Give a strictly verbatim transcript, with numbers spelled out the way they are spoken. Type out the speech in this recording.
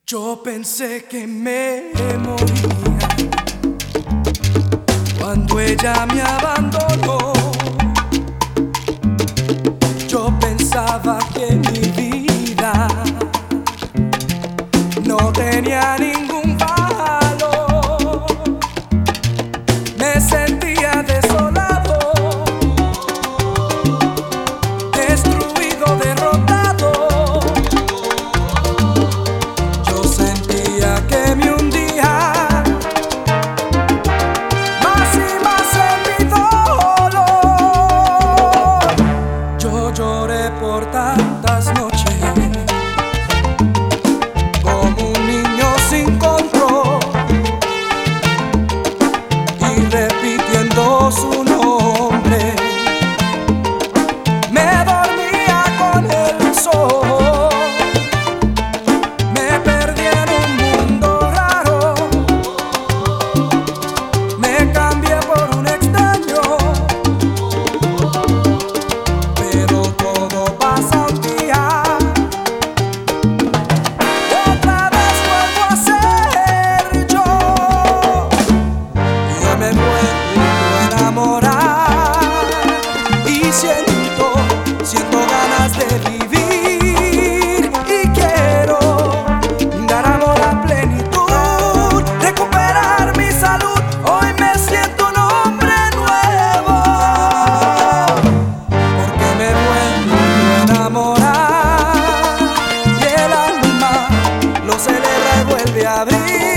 Yo pensé que me moría cuando ella me abandonó. Yo pensaba que mi vida no tenía ningún valor. Me sentía desolado, destruido, derrotado. Yo sentía que me hundía más y más en mi dolor. Yo lloré por tantas noches como un niño sin control y repitiendo su nombre. Me dormía con el sol, me perdí en un mundo raro, me cambié por un extraño, pero todo pasa un día y otra vez vuelvo a ser yo. Y hoy me vuelvo a enamorar y siento, siento ganas de vivir y quiero dar amor a plenitud, recuperar mi salud. Hoy me siento un hombre nuevo porque me vuelvo a enamorar y el alma lo celebra y vuelve a abrir.